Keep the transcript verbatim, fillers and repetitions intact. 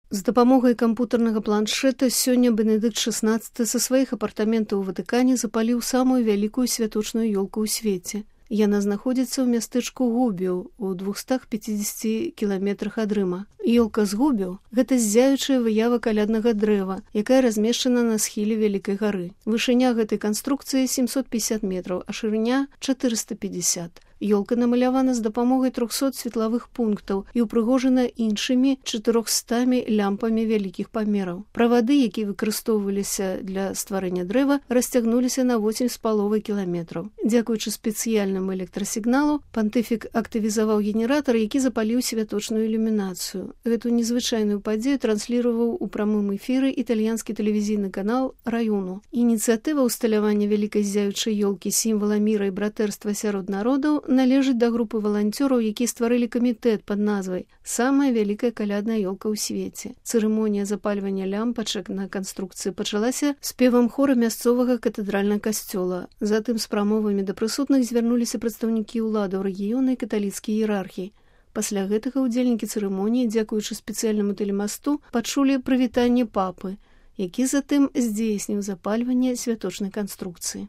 З дапамогай кампутарнага планшета сёння Бенедыкт шаснаццаты са сваіх апартаментаў у Ватыкане запаліў самую вялікую святочную ёлку ў свеце. Яна знаходзіцца ў мястэчку Губіў у двухстах пяцідзесяці кіламетрах ад Рыма. Ёлка з Губіў – гэта ззяючая выява каляднага дрэва, якая размешчана на схіле Вялікай гары. Вышыня гэтай канструкцыі сямсот пятьдесят метраў, а шырыня – чатырыста пятьдесят. Ёлка намалявана з дапамогай трохсот светлавых пунктаў і ўпрыгожана іншымі чатырохстамі лямпамі вялікіх памераў. Правады, якія выкарыстоўваліся для стварэння дрэва, расцягнуліся на восемь з паловай кіламетраў. Дзякуючы спецыяльнаму электрасігналу, пантыфік актывізаваў генератар, які запаліў святочную ілюмінацыю. Гэту незвычайную падзею трансліраваў у прамым эфіры італьянскі тэлевізійны канал «Раюну». Ініцыятыва ўсталявання вялікай ззяючай ёлкі сімвала міра і братэрства сярод народаў належыць да групы валанцёраў, якія стварылі камітэт пад назвай «Самая вялікая калядная ёлка ў свеце». Цырымонія запальвання лямпачак на канструкцыі пачалася спевам хора мясцовага катэдральнага касцёла. Затым з прамовамі да прысутных звярнуліся прадстаўнікі ўладаў рэгіёна і каталіцкай іерархіі. Пасля гэтага ўдзельнікі цырымоніі, дзякуючы спецыяльнаму тэлемасту, пачулі прывітанне папы, які затым здзейсніў запальванне святочнай канструкцыі.